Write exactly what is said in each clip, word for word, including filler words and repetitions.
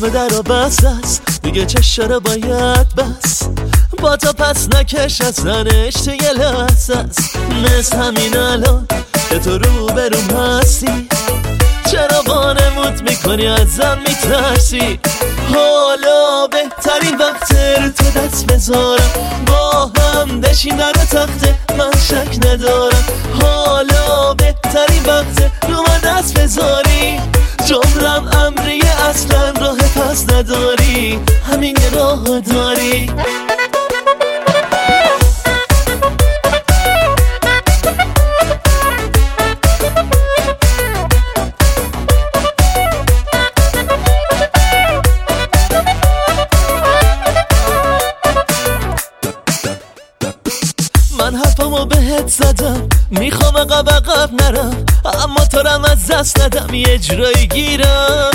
همه در و بس است دیگه چشم رو باید بس، با تا پس نکش از زنش تو یه لحظه است. مثل همین الان که تو رو بروم هستی، چرا وانمود میکنی ازم میترسی؟ حالا بهترین وقت رو تو دست بذارم، با هم بشین در تخته من شک ندارم. حالا بهترین وقت رو من دست بذاری، جمرم امریه اصلا راه پس نداری، همین یه راه داری. من حرفمو بهت زدم میخوام عقب عقب نرم، اما تو رم از دست ندم یه جورایی گیرم.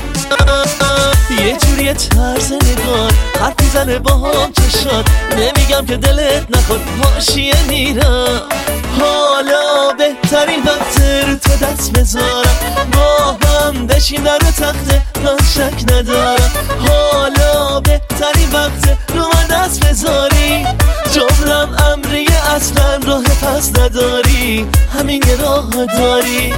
یه جوری طرز نگاه حرف میزنه با هم چشات، نمیگم که دلت نخواد حاشیه میرم. حالا بهترین وقت رو تو دست بذارم، با هم بشین در تخته من شک ندارم. حالا بهترین وقت رو من دست بذاری، جمرم امریه اصلا راه پس نداری، همین یه راه داری.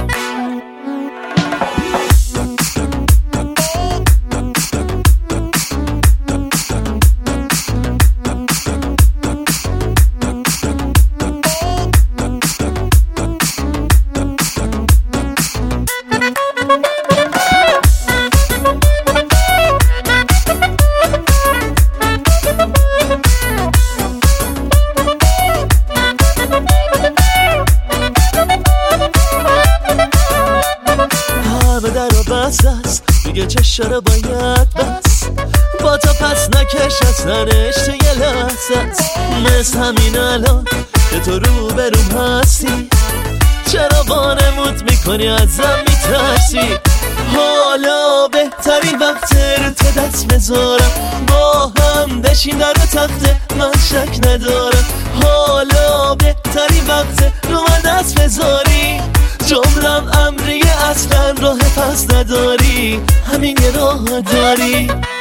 همه در و بس است دیگه چشم رو باید بس، با تا پس نکش از سرش تو یه لحظه است. مثل همین الان که تو رو بروم هستی، چرا وانمود میکنی ازم میترسی؟ حالا بهترین وقت رو تو دست بذارم، با هم بشین در تخته من شک ندارم. حالا بهترین وقت رو من دست بذاری، جمرم امریه اصلا راه پس نداری، همین یه راه داری.